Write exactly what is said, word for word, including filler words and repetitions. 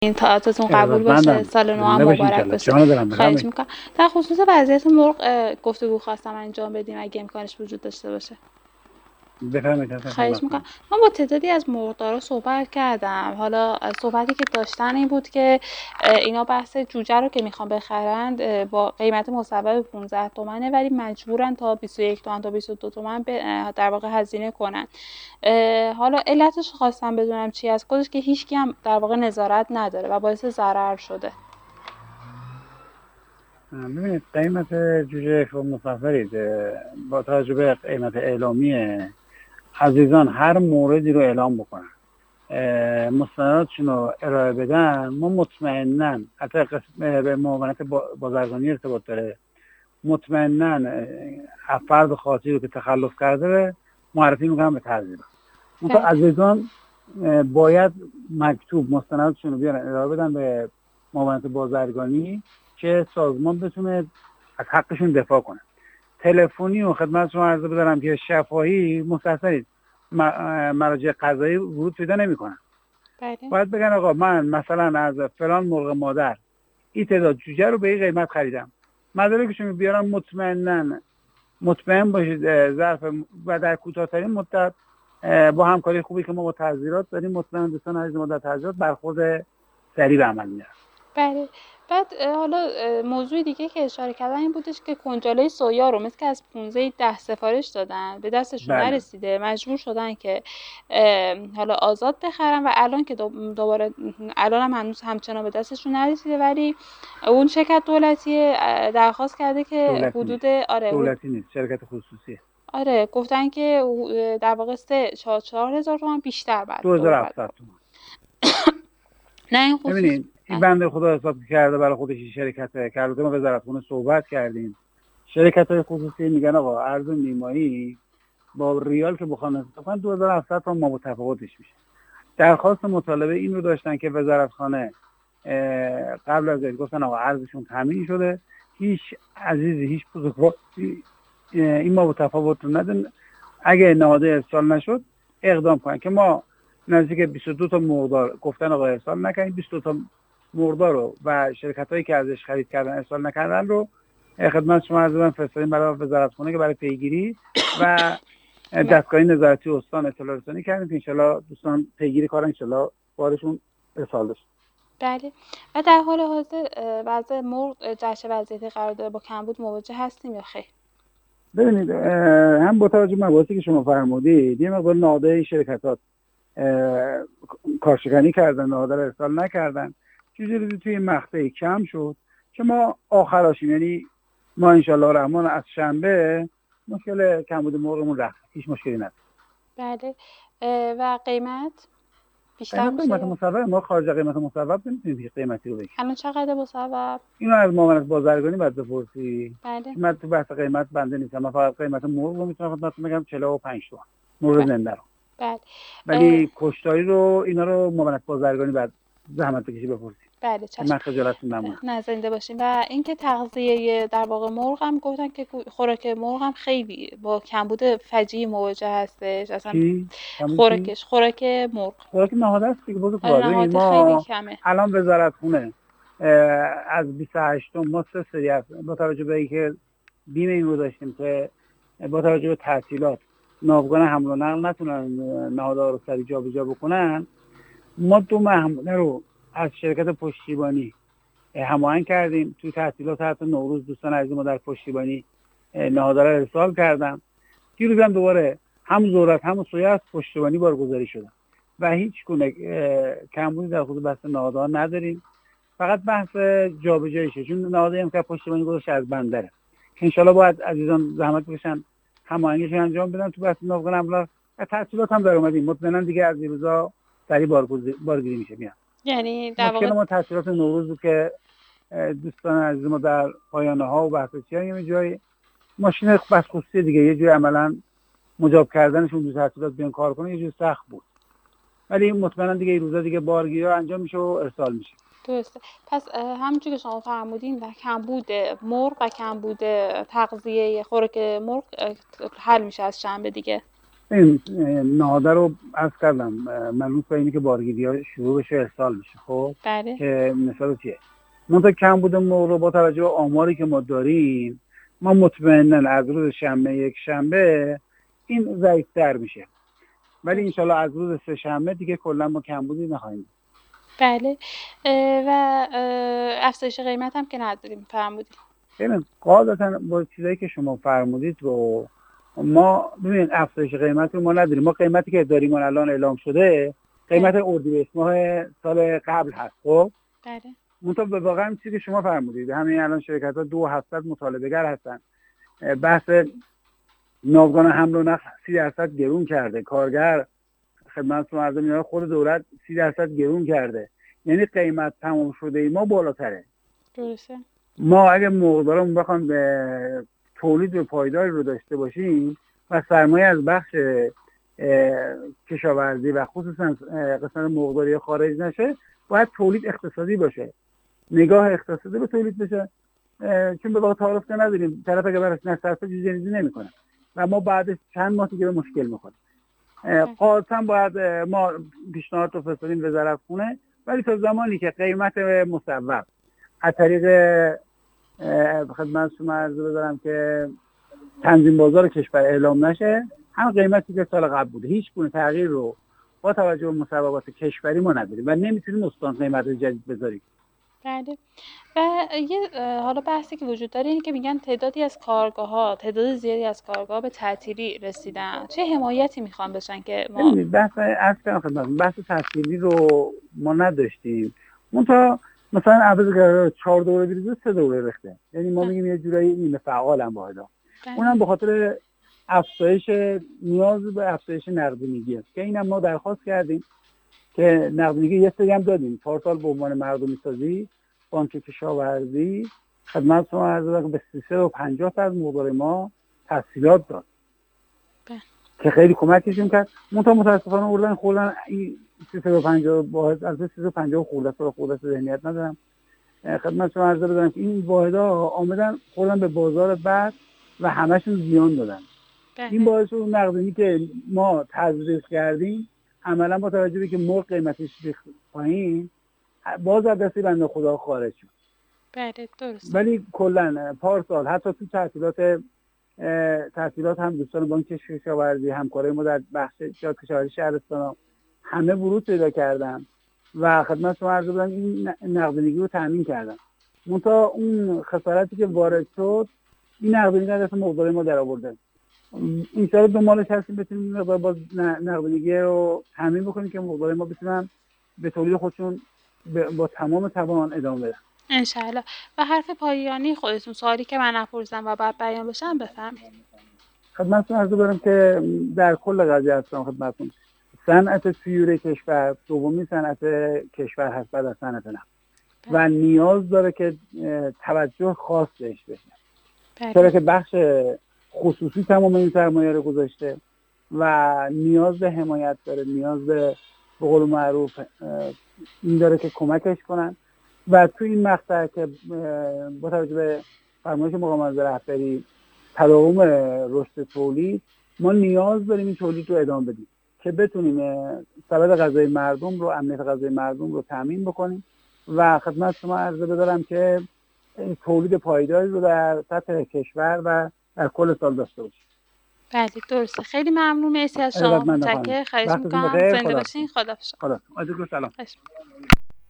این تئاترتون قبول باشه، ارادتمندم. سال نو هم زنده باشین مبارک انشالله. باشه. جان دارم خواهش بفرمایید. میکنم. در خصوص وضعیت مرغ اه، گفتگو خواستم انجام بدیم اگه امکانش وجود داشته باشه. بفرمایید حتما خواهش خدمت میکنم. کنم. من با تعدادی از مرغدارا صحبت کردم. حالا اه، صحبتی که داشتن این بود که اه، اینا بحث جوجه رو که میخوان بخرند اه، با قیمت مصوب پانزده تومنه، ولی مجبورن تا بیست و یک تومن تا بیست و دو تومن به- اه، در واقع هزینه کنن. اه، حالا علتش خواستم بدونم چی از خودش که هیچکی هم در واقع نظارت نداره و باعث ضرر شده. ببینید قیمت جوجه خب مصفرید با توجه به قیمت اعلامی عزیزان هر موردی رو اعلام بکنن، اه، مستنداتشون رو ارائه بدن، ما مطمئناً حتی قسم به معاونت با- بازرگانی ارتباط داره، مطمئناً اه، فرد خاطی رو که تخلف کرده رو معرفی میکنم به تعذیرات. منتها بله. عزیزان اه، باید مکتوب مستنداتشون رو بیارن ارائه بدن به معاونت بازرگانی که سازمان بتونه از حقشون دفاع کنه. تلفنی و خدمت شما عرض بدارم که شفاهی مستثنید مراجع قضایی ورود پیدا نمیکنن. بله. باید بگن آقا من مثلا از فلان مرغ مادر این تعداد جوجه رو به این قیمت خریدم، مدارکشون بیارم، مطمئنن مطمئن باشید اه، ظرف و در کوتاه‌ترین مدت اه، با همکاری خوبی که ما با تعذیرات داریم، مطمئن دوستان عزیز ما در تعذیرات برخورد سریع به عمل میارن. بله. بعد اه، حالا اه، موضوع دیگه که اشاره کردن این بودش که کنجاله سویا رو مثل که از پانزده ده سفارش دادن، به دستشون بله نرسیده، مجبور شدن که اه، حالا آزاد بخرن و الان که دو- دوباره الان هم هنوز همچنان به دستشون نرسیده، ولی اون شرکت دولتی اه، درخواست کرده که دولتی حدود نیست، آره حد- دولتی نیست، شرکت خصوصیه. آره گفتن که اه، در واقع سه چهار چهار هزار تومان بیشتر بعد دوباره بعد دو هزار و هفتصد تومان. نه این خصوص ببینید این بنده خدا حساب کرده برای خودش این شرکت که البته ما وزارتخونه صحبت کردیم، شرکت های خصوصی میگن آقا ارز نیمایی با ریال که بخوان حساب کنن دو هزار و هفتصد تومان ما متفاوتش میشه. درخواست مطالبه این رو داشتن که وزارتخانه اه، قبل از این گفتن آقا ارزشون تامین شده، هیچ عزیزی هیچ بزرگواری این ما تفاوت رو ندن، اگه نهاده ارسال نشد اقدام کنن که ما نزدیک بیست و دو تا مقدار گفتن آقا ارسال نکنید، بیست و دو تا مقدار رو و شرکت هایی که ازش خرید کردن ارسال نکردن رو خدمت شما عرض دادم فرستادیم برای وزارتخونه که برای پیگیری و دستگاه نظارتی استان اطلاع رسانی کردیم که انشالله دوستان پیگیری کارن، انشالله بارشون ارسال بشه. بله. و در حال حاضر اه، وضع مرغ اه، در چه وضعیتی قرار داره؟ با کمبود مواجه هستیم یا خیر؟ ببینید هم با توجه به مباحثی که شما فرمودید یه مقدار نهاده این شرکتات کارشکنی کردن، نهاده رو ارسال نکردن، چیزی توی مقطعی کم شد که ما آخراشیم، یعنی ما انشالله رحمان از شنبه مشکل کمبود مرغمون رفت، هیچ مشکلی نداره. بله. اه، و قیمت بیشتر قیمت میشه قیمت یا مصوب ما خارج از قیمت مصوب نمیتونیم هیچ قیمتی رو بگیم. الان چقدر مصوب؟ اینو از معاونت بازرگانی باید بپرسی. بله. من تو بحث قیمت بنده نیستم، من فقط قیمت مرغ رو میتونم خدمتتون بگم چهل و پنج تومن مرغ بله. زنده رو. بله. اه، ولی کشتاری رو اینا رو معاونت بازرگانی بعد زحمت بکشی بپرسی بله که من چشم. خجالتتون نمونم. نه زنده باشیم. و اینکه تغذیه در واقع مرغ هم گفتن که کو- خوراک مرغ هم خیلی با کمبود فجیعی مواجه هستش اصلا. چی؟ همون چی؟ خوراکش خوراک مرغ خوراک نهاده است دیگه آره بزرگوار. ببینید نهاده خیلی ما کمه. الان وزارتخونه از بیست و هشت ما سه سری از با توجه به اینکه بیم این رو داشتیم که با توجه به تعطیلات ناوگان حمل و نقل نتونن نهادها رو سریع جابجا بکنن، ما دو محموله رو از شرکت پشتیبانی هماهنگ کردیم. توی تعطیلات حتی نوروز دوستان عزیز ما در پشتیبانی نهادها رو ارسال کردم. دیروز هم دوباره هم ذرت هم سویا از پشتیبانی بارگذاری شدن و هیچ گونه کمبودی در خصوص بحث نهادها نداریم، فقط بحث جابجاییشه، چون نهادهایی هم که پشتیبانی گذاشته از بندره که انشالله باید عزیزان زحمت بکشن هماهنگیش انجام بدن تو بحث ناوگان املاک و تعطیلات هم در اومدیم، مطمئنا دیگه از این روزا سریع بارگیری میشه میاد. یعنی در مشکل واقع ما تعطیلات نوروز بود که دوستان عزیز ما در پایانه ها و بحث چیه یه جای ماشین بس خصوصی دیگه یه جای عملا مجاب کردنشون تو تعطیلات بیان کار کنه یه جور سخت بود، ولی مطمئنا دیگه این روزا دیگه بارگیری انجام میشه و ارسال میشه. درسته. پس اه، همونجور که شما فرمودین و کمبود مرغ و کمبود تغذیه خوراک مرغ اه، حل میشه از شنبه دیگه. این نهاده رو عرض کردم منوط به اینه که بارگیری ها شروع بشه ارسال بشه. خب بله که مثال چیه؟ منطقه کم بوده موضوع با توجه به آماری که ما داریم، ما مطمئنن از روز شنبه یک شنبه این ضعیف‌تر میشه، ولی انشالله از روز سه شنبه دیگه کلا ما کمبودی نخواهیم. بله اه، و اه، افزایش قیمت هم که نداریم فرمودید. ببین قاعدتا با چیزایی که شما فرمودید رو ما ببین افزایش قیمت رو ما نداریم. ما قیمتی که داریم الان اعلام شده قیمت اردیبهشت ماه سال قبل هست. خب بله منتها به واقع چیزی که شما فرمودید همین الان شرکت ها دو هفتصد مطالبه گر هستن. بحث ناوگان حمل و نقل سی درصد گرون کرده، کارگر خدمت مردم میاد، خود دولت سی درصد گرون کرده، یعنی قیمت تمام شده ای ما بالاتره. درسته. ما اگه مقدارمون بخوام به تولید و پایداری رو داشته باشیم و سرمایه از بخش کشاورزی و خصوصا قسمت مقداری خارج نشه، باید تولید اقتصادی باشه، نگاه اقتصادی به تولید بشه، چون به واقع تعارف که نداریم، طرف اگه براش نصرفه جزیزی نمیکنه و ما بعدش چند ماه دیگه به مشکل میخوریم. قاطعا باید ما پیشنهاد رو فرستادیم وزارت خونه، ولی تا زمانی که قیمت مصوب از طریق خدمت شما عرض بدارم که تنظیم بازار کشور اعلام نشه، هم قیمتی که سال قبل بوده، هیچ گونه تغییر رو با توجه به مصوبات کشوری ما نداریم و نمیتونیم استان قیمت جدید بذاریم. بله و یه حالا بحثی که وجود داره اینه که میگن تعدادی از کارگاه‌ها، تعداد زیادی از کارگاه‌ها به تعطیلی رسیدن. چه حمایتی میخوان بشن که ما ببینید بحث اصلا خدمت بحث تعطیلی رو ما نداشتیم. منتها مثلا عوض قرار چهار دوره بریزه سه دوره رخته، یعنی ما میگیم یه جورایی نیمه فعال هم واحدا. اونم به خاطر افزایش نیاز به افزایش نقدینگی است که اینم ما درخواست کردیم که نقدینگی یه سری هم دادیم. پارسال به عنوان مردمی سازی بانک کشاورزی خدمت شما عرض بدم به سیصد و پنجاه تا از مقدار ما تسهیلات داد که خیلی کمکشون کرد. منتها متاسفانه اوردن خوردن این سیصد و پنجاه واحد از سیصد و پنجاه خورده سال خورده ذهنیت ندارم. خدمت شما عرض بدم که این واحدها آمدن خوردن به بازار بعد و همشون زیان دادن. این باعث شد نقدینگی که ما تزریق کردیم عملا با توجه به که مرغ قیمتش ریخت پایین باز از دست بنده خدا خارج شد. بله درست. ولی کلا پارسال حتی تو تعطیلات تعطیلات هم دوستان بانک کشاورزی همکارای ما در بخش کشاورزی شهرستان همه ورود پیدا کردن و خدمت شما عرض بدم این نقدینگی رو تامین کردن. منتها اون خسارتی که وارد شد این نقدینگی از مقدار ما در آورده. این سال دنبالش هستیم بتونیم مقدار باز نقدینگی رو تامین بکنیم که مقدار ما بتونن به تولید خودشون با تمام توان ادامه بدن انشالله. و حرف پایانی خودتون، سوالی که من نپرسیدم و بعد بیان بشم بفهمید. خدمتتون عرض دارم که در کل قضیه هستم خدمتتون صنعت طیور کشور دومی صنعت کشور هست بعد از صنعت نفت و نیاز داره که توجه خاص بهش بشه، چرا که بخش خصوصی تمام این سرمایه رو گذاشته و نیاز به حمایت داره، نیاز به به قول معروف این داره که کمکش کنن و تو این مقطع که با توجه به فرمایش مقام رهبری تداوم رشد تولید ما نیاز داریم این تولید رو ادامه بدیم که بتونیم سبد غذای مردم رو، امنیت غذای مردم رو تامین بکنیم و خدمت شما عرض بدارم که تولید پایداری رو در سطح کشور و در کل سال داشته باشیم. بله درسته. خیلی ممنون، مرسی از شما. متشکرم. خواهش می‌کنم. زنده باشین. خدا حافظ. خدا. علیکم سلام.